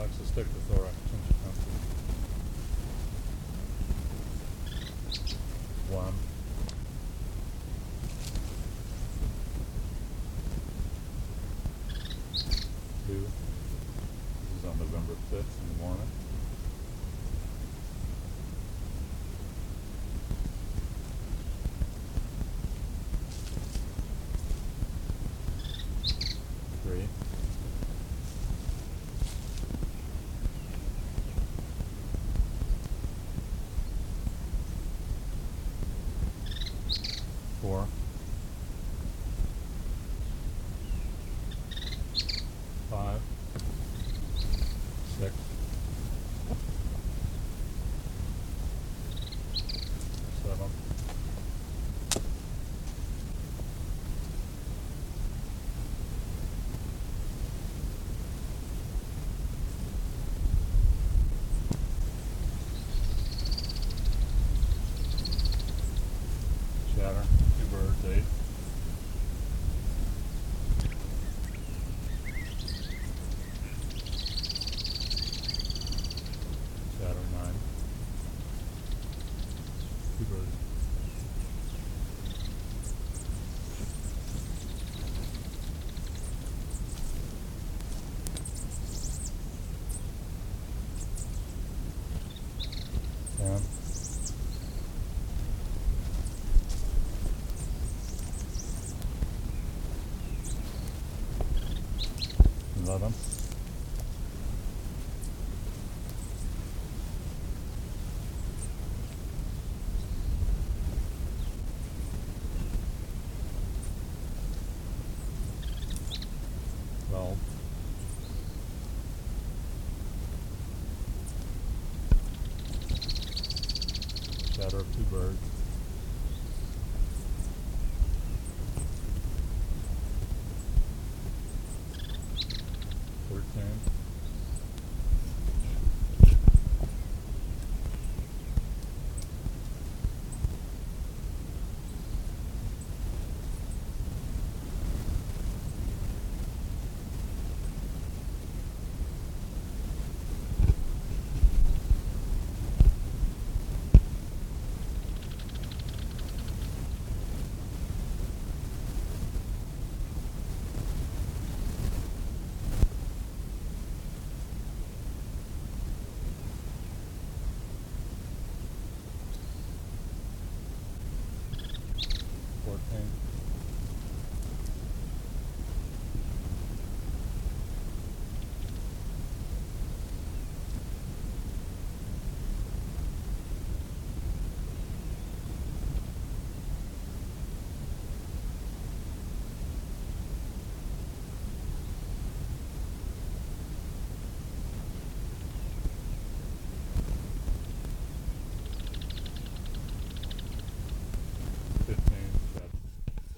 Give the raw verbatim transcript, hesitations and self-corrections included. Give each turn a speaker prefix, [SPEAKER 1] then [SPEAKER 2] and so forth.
[SPEAKER 1] Alexa, stick to thorax since you come. One. Two. This is on November fifth in the morning. Three. Four. Five. Six. Seven. Chatter, two birds, eight. Chatter, nine. Two birds. Ten. Eleven. Twelve. Chatter of two birds. Thirteen.